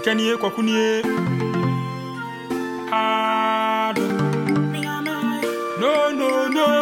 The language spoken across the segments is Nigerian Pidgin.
sikanie kwakunie hard no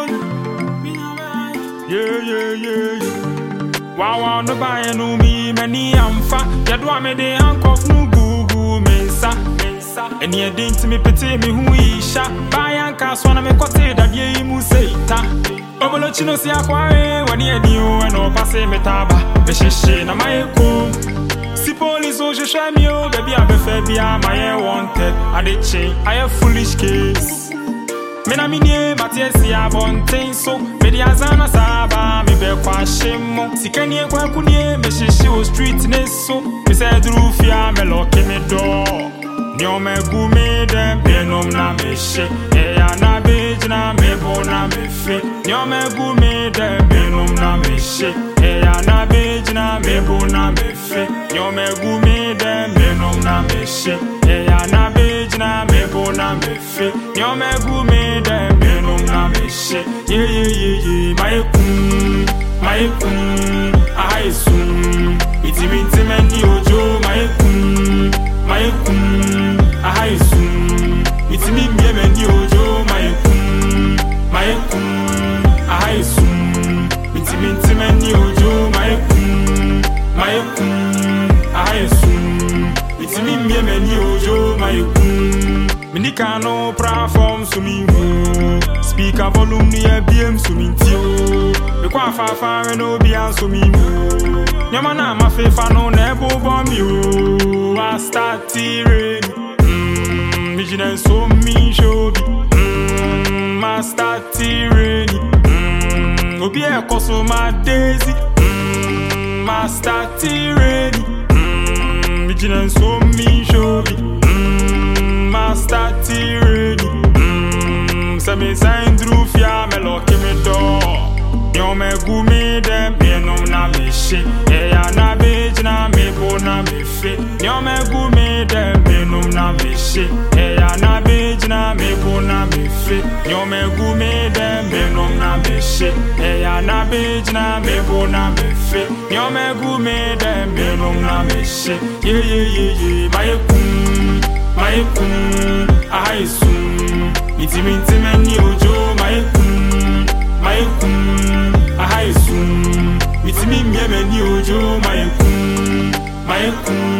yeah wow no buy no me many amfa yadwa me de handcuff no gugu mensa eni edin ti me pete me hu isha buy anka so na me kote dadie mu seita obolo chino si akware wani edi o no passe metaba be shishe na maiko si police o je chamio baby a be fe bia my wanted adeche I foolish case me na minie matiesi abonten so me di azana saba me be kwa shemo sikanie kwa kunie me shishi o street neso me say drufia me lock me door nyo me gu me dem benom na me she e ya na bejna me bona me fe nyo me gu me dem benom na me she e ya na bejna me bona me fe nyo me gu me dem benom na me she e ya na bejna me bona me fe nyo me gu me dem benom na me she yeah my kum I soon it's many ojo my kum I soon it's me many ojo my kum I soon it's many ojo my kum I soon it's me many ojo my kum Minika no platform so me speaker volume ni BM so me tio me kwa fa no bi an so me nyama na ma fe fa no na ebo bomb you I start tirade vigilance so me show be ma start tirade obi e koso ma daisy ma start tirade vigilance so me show be ma start tirade se me sign through fia me lock me door Yo me gu me dem me nom na me she e ya na bejna me bona me fe Yo me gu me dem me nom na me she e ya na bejna me bona me fe Yo me gu me dem me nom na me she e ya na bejna me bona me fe Yo me gu me dem me nom na me she yeah my kum I soon it's many ojo my kum I soon it's me many ojo my kum